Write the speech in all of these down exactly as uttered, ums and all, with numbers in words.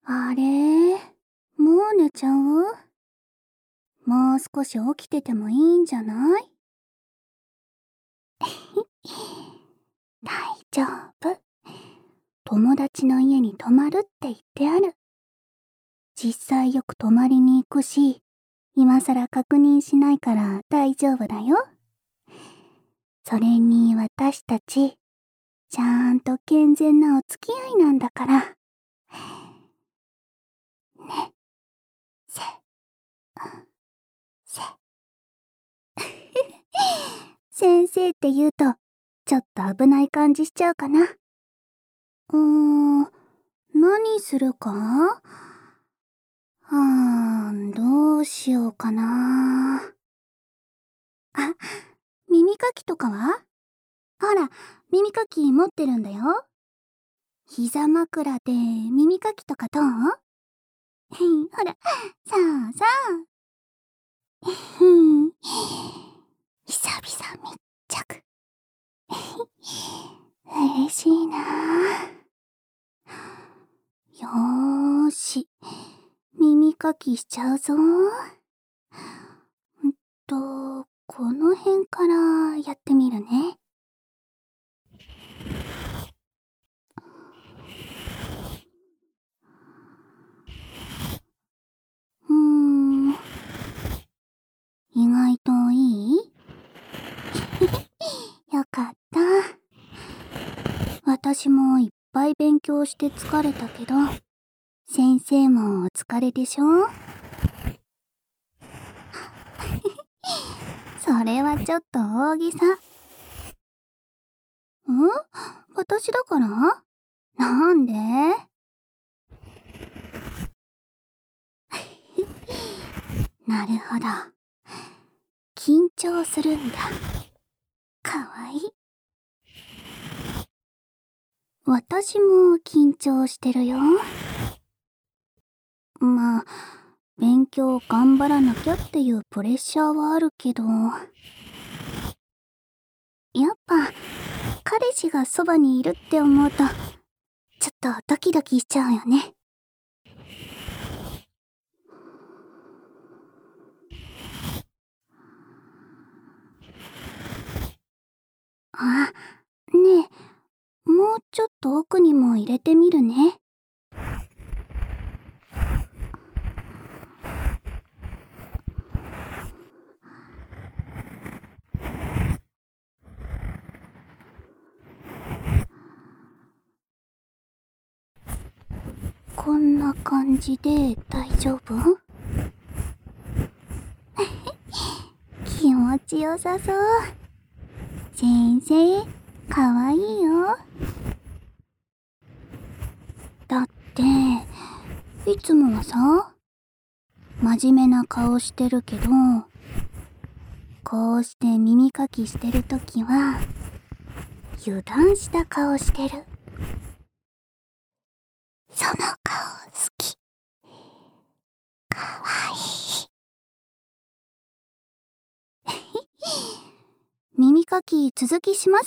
あれ、もう寝ちゃう？もう少し起きててもいいんじゃない？大丈夫。友達の家に泊まるって言ってある。実際よく泊まりに行くし、今さら確認しないから大丈夫だよ。それに私たち、ちゃんと健全なお付き合いなんだから。ね、せ、せ。先生って言うと、ちょっと危ない感じしちゃうかな。うーん、何するか？はーん、どうしようかな。あ、耳かきとかは？ほら、耳かき持ってるんだよ。膝枕で耳かきとかどう？ほら、そうそう。ふん、久々密着。嬉しいな。よーし、耳かきしちゃうぞ。んと、この辺からやってみるね。うーん、意外といい？よかった。私もいっぱい勉強して疲れたけど、先生もお疲れでしょ？それはちょっと大げさ。ん？私だから？なんで？なるほど。緊張するんだ。かわいい。私も緊張してるよ。まあ、勉強頑張らなきゃっていうプレッシャーはあるけど、やっぱ彼氏がそばにいるって思うと、ちょっとドキドキしちゃうよね。あ、ねえ、もうちょっと奥にも入れてみるね。こんな感じで大丈夫？気持ちよさそう。先生、かわいいよ。だって、いつもはさ、真面目な顔してるけど、こうして耳かきしてるときは、油断した顔してる。その顔好き。かわいい。耳かき続きします。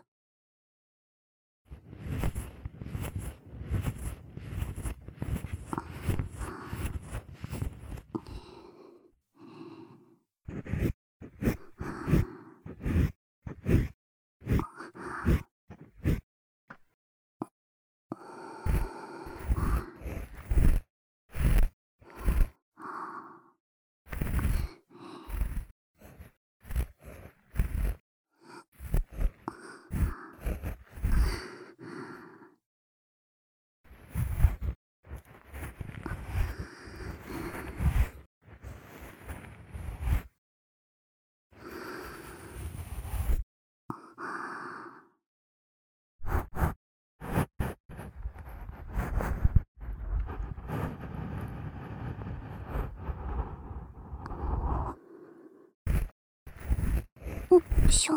よっしょ。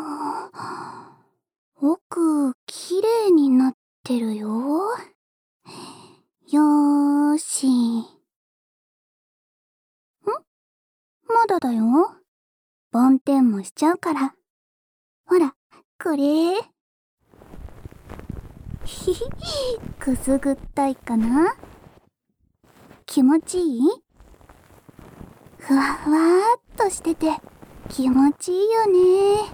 奥、きれいになってるよ。よーし。ん？まだだよ。梵天もしちゃうから。ほら、これ。ひひ、くすぐったいかな？ 気持ちいい？ふわふわーっとしてて気持ちいいよね。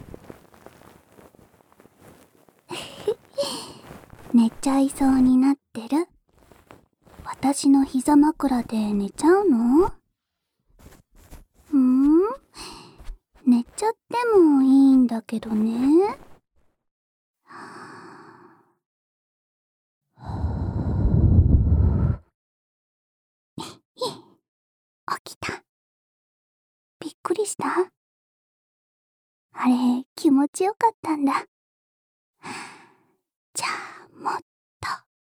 寝ちゃいそうになってる？私の膝枕で寝ちゃうの？んー？寝ちゃってもいいんだけどね。起きた。びっくりした？あれ、気持ちよかったんだ。じゃあ、もっと。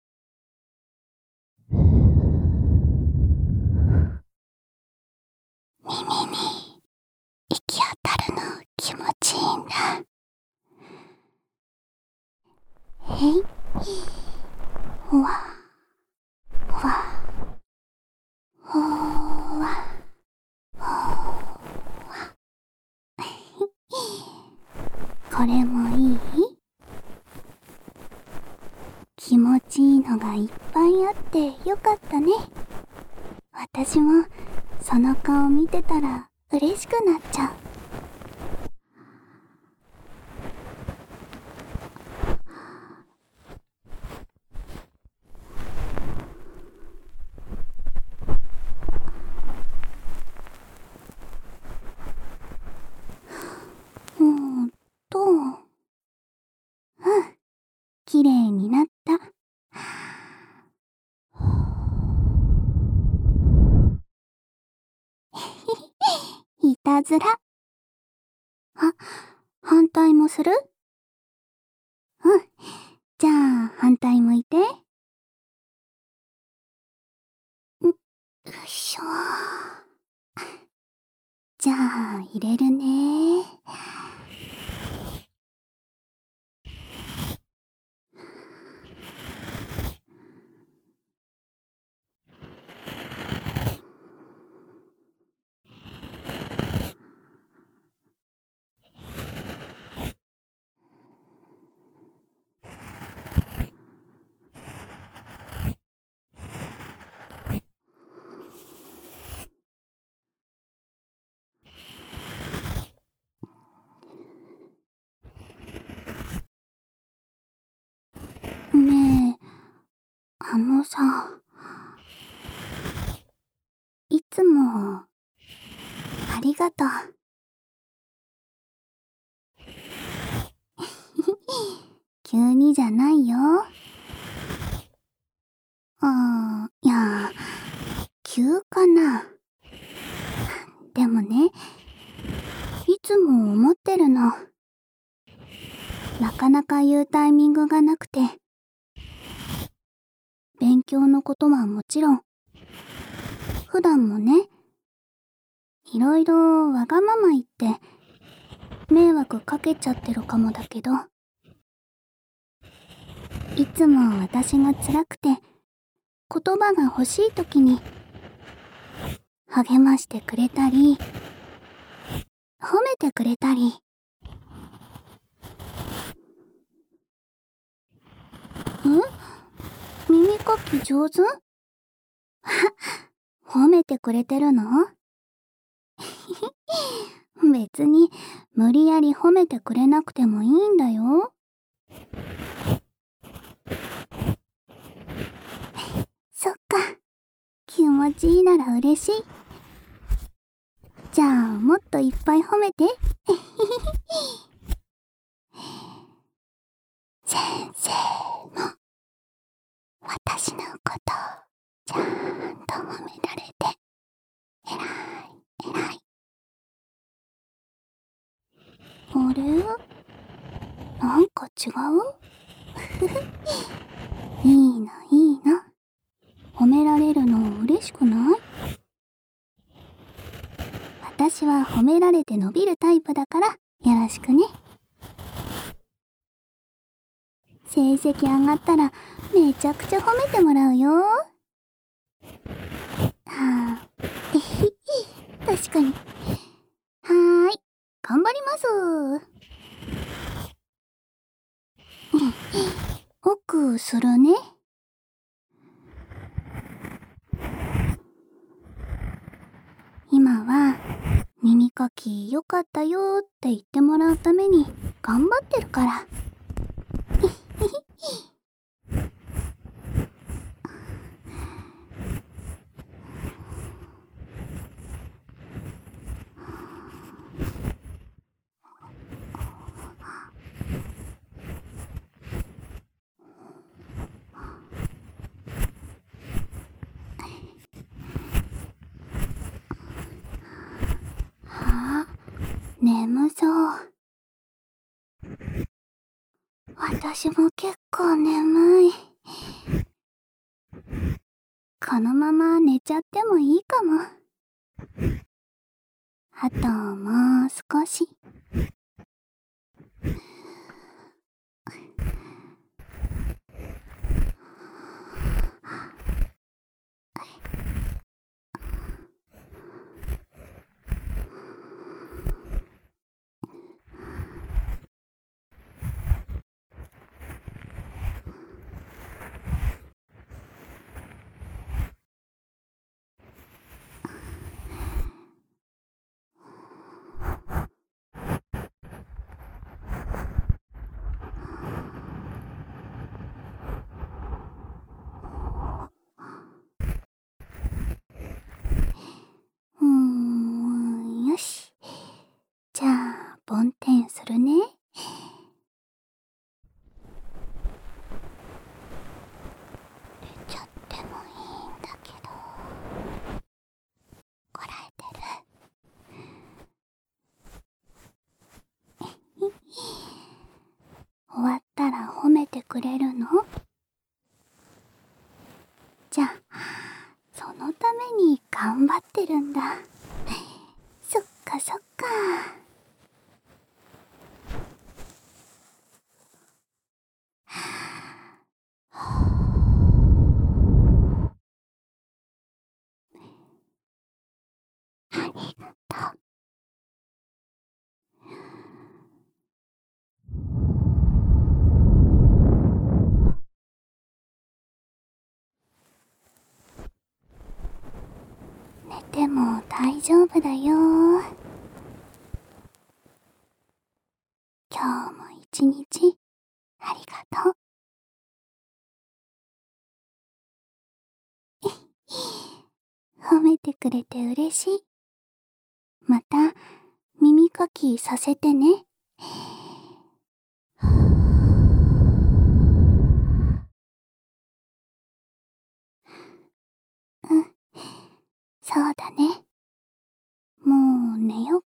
耳に行き当たるの気持ちいいんだ。へい。ほわ。ほわ。ほわ。ほわ。これもいい？気持ちいいのがいっぱいあってよかったね。私もその顔見てたら嬉しくなっちゃう。うーんと、うん、きれいになった。いたずら。あ、反対もする？うん。じゃあ、反対向いて。ん、よいしょ。じゃあ、入れるね。ねえ、あのさ、いつも、ありがとう。急にじゃないよ。あー、いや、急かな。でもね、いつも思ってるの。なかなか言うタイミングがなくて。勉強のことはもちろん、普段もね、いろいろわがまま言って、迷惑かけちゃってるかもだけど、いつも私が辛くて、言葉が欲しいときに、励ましてくれたり、褒めてくれたり。ん？耳かき上手？褒めてくれてるの？別に無理やり褒めてくれなくてもいいんだよ。そっか。気持ちいいなら嬉しい。じゃあもっといっぱい褒めて。先生も私のことちゃんと褒められてえらいえらい。あれ？なんか違う？いいのいいの。褒められるの嬉しくない？私は褒められて伸びるタイプだからよろしくね。成績上がったらめちゃくちゃ褒めてもらうよ。はあ、えひ、確かに。はーい、頑張ります。奥するね。 耳かきよかったよーって言ってもらうために頑張ってるから。あ、眠そう。私も結構眠い。このまま寝ちゃってもいいかも。あともう少し。うーん、よし。じゃあ、梵天するね。出ちゃってもいいんだけど。こらえてる。終わったら褒めてくれるの？じゃあ、そのために頑張ってるんだ。そっかそっか。ありがとう。寝ても大丈夫だよ。今日も一日ありがとう。褒めてくれて嬉しい。また耳かきさせてね。うん、そうだね。もう寝よっ